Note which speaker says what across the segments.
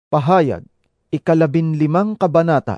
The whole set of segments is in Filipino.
Speaker 1: Pahayag, 15 kabanata.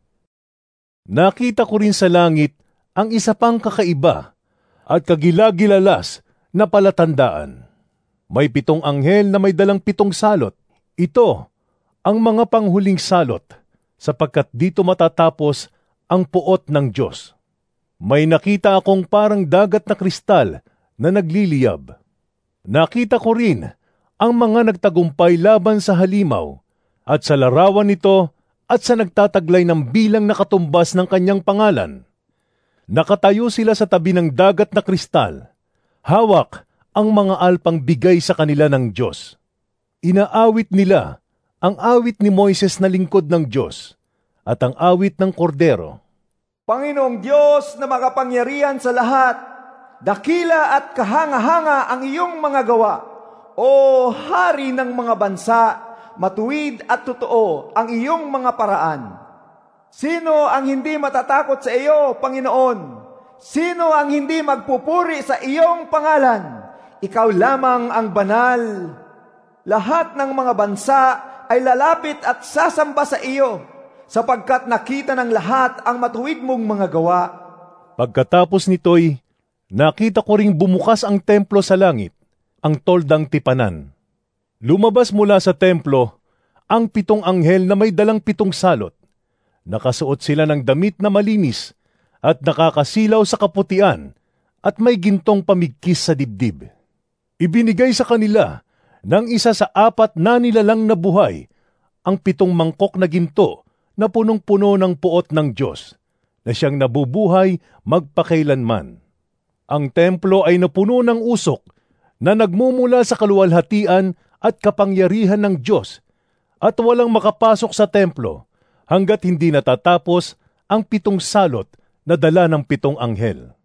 Speaker 2: Nakita ko rin sa langit ang isa pang kakaiba at kagilagilalas na palatandaan. May 7 anghel na may dalang 7 salot. Ito ang mga panghuling salot, sapagkat dito matatapos ang puot ng Diyos. May nakita akong parang dagat na kristal na nagliliyab. Nakita ko rin ang mga nagtagumpay laban sa halimaw at sa larawan nito at sa nagtataglay ng bilang na katumbas ng kanyang pangalan. Nakatayo sila sa tabi ng dagat na kristal. Hawak ang mga alpang bigay sa kanila ng Diyos. Inaawit nila ang awit ni Moises na lingkod ng Diyos at ang awit ng Kordero.
Speaker 3: Panginoong Diyos na makapangyarihan sa lahat, dakila at kahanga-hanga ang iyong mga gawa. O Hari ng mga bansa, matuwid at totoo ang iyong mga paraan. Sino ang hindi matatakot sa iyo, Panginoon? Sino ang hindi magpupuri sa iyong pangalan? Ikaw lamang ang banal. Lahat ng mga bansa ay lalapit at sasamba sa iyo, sapagkat nakita ng lahat ang matuwid mong mga gawa.
Speaker 2: Pagkatapos nito'y, nakita ko ring bumukas ang templo sa langit, ang toldang tipanan. Lumabas mula sa templo ang 7 anghel na may dalang 7 salot. Nakasuot sila ng damit na malinis at nakakasilaw sa kaputian at may gintong pamigkis sa dibdib. Ibinigay sa kanila ng isa sa 4 na nilalang na buhay ang 7 mangkok na ginto na punong-puno ng puot ng Diyos, na siyang nabubuhay magpakailanman. Ang templo ay napuno ng usok na nagmumula sa kaluwalhatian at kapangyarihan ng Diyos, at walang makapasok sa templo hanggat hindi natatapos ang 7 salot na dala ng 7 anghel.